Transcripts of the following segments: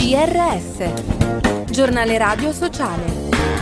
GRS, Giornale Radio Sociale.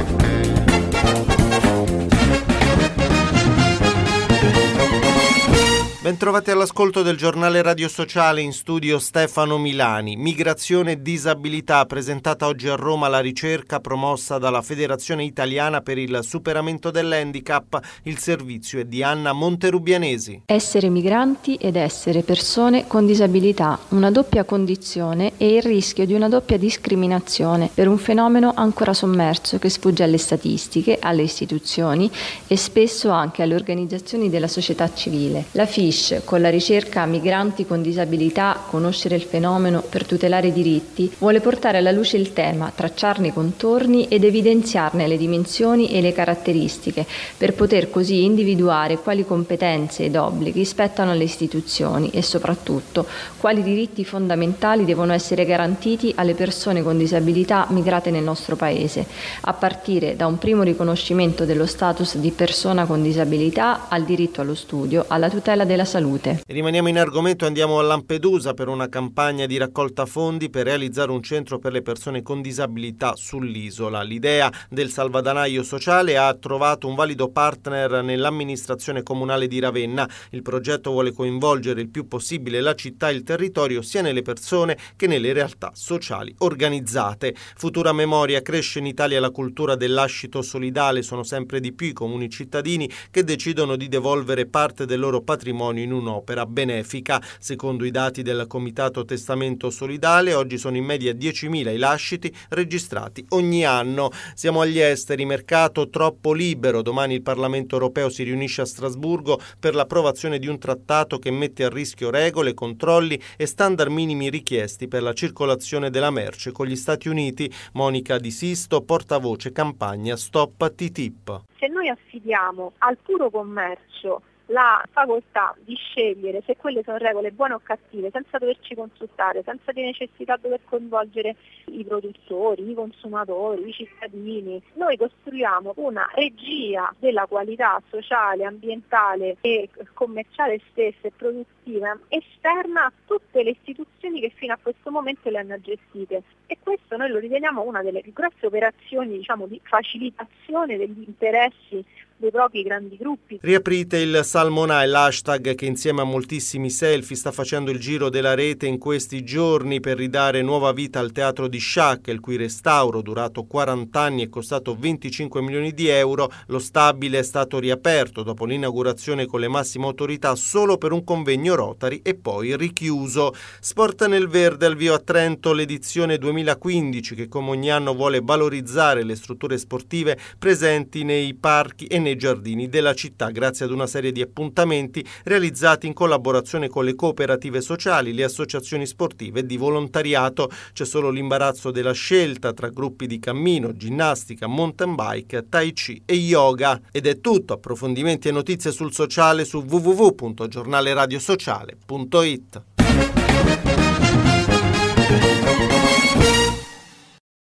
Bentrovati all'ascolto del Giornale Radio Sociale, in studio Stefano Milani. Migrazione e disabilità, presentata oggi a Roma la ricerca promossa dalla Federazione Italiana per il Superamento dell'Handicap. Il servizio è di Anna Monterubianesi. Essere migranti ed essere persone con disabilità, una doppia condizione e il rischio di una doppia discriminazione per un fenomeno ancora sommerso che sfugge alle statistiche, alle istituzioni e spesso anche alle organizzazioni della società civile. La FISH, con la ricerca Migranti con disabilità, conoscere il fenomeno per tutelare i diritti, vuole portare alla luce il tema, tracciarne i contorni ed evidenziarne le dimensioni e le caratteristiche, per poter così individuare quali competenze ed obblighi spettano alle istituzioni e soprattutto quali diritti fondamentali devono essere garantiti alle persone con disabilità migrate nel nostro Paese, a partire da un primo riconoscimento dello status di persona con disabilità al diritto allo studio, alla tutela della salute. Rimaniamo in argomento, andiamo a Lampedusa per una campagna di raccolta fondi per realizzare un centro per le persone con disabilità sull'isola. L'idea del salvadanaio sociale ha trovato un valido partner nell'amministrazione comunale di Ravenna. Il progetto vuole coinvolgere il più possibile la città e il territorio, sia nelle persone che nelle realtà sociali organizzate. Futura memoria, cresce in Italia la cultura del lascito solidale, sono sempre di più i comuni cittadini che decidono di devolvere parte del loro patrimonio in un'opera benefica. Secondo i dati del Comitato Testamento Solidale, oggi sono in media 10.000 i lasciti registrati ogni anno. Siamo agli esteri, mercato troppo libero. Domani il Parlamento europeo si riunisce a Strasburgo per l'approvazione di un trattato che mette a rischio regole, controlli e standard minimi richiesti per la circolazione della merce con gli Stati Uniti. Monica Di Sisto, portavoce campagna Stop TTIP. Se noi affidiamo al puro commercio la facoltà di scegliere se quelle sono regole buone o cattive, senza doverci consultare, senza di necessità dover coinvolgere i produttori, i consumatori, i cittadini, noi costruiamo una regia della qualità sociale, ambientale e commerciale stessa e produttiva esterna a tutte le istituzioni che fino a questo momento le hanno gestite, e questo noi lo riteniamo una delle più grosse operazioni, di facilitazione degli interessi dei propri grandi gruppi. Riaprite il Salmonai, l'hashtag che insieme a moltissimi selfie sta facendo il giro della rete in questi giorni per ridare nuova vita al teatro di Sciacca, il cui restauro, durato 40 anni e costato 25 milioni di euro, lo stabile è stato riaperto dopo l'inaugurazione con le massime autorità solo per un convegno Rotary e poi richiuso. Sport nel verde, al via a Trento l'edizione 2015 che come ogni anno vuole valorizzare le strutture sportive presenti nei parchi e nei giardini della città grazie ad una serie di appuntamenti realizzati in collaborazione con le cooperative sociali, le associazioni sportive e di volontariato. C'è solo l'imbarazzo della scelta tra gruppi di cammino, ginnastica, mountain bike, tai chi e yoga. Ed è tutto. Approfondimenti e notizie sul sociale su www.giornaleradiosociale.it.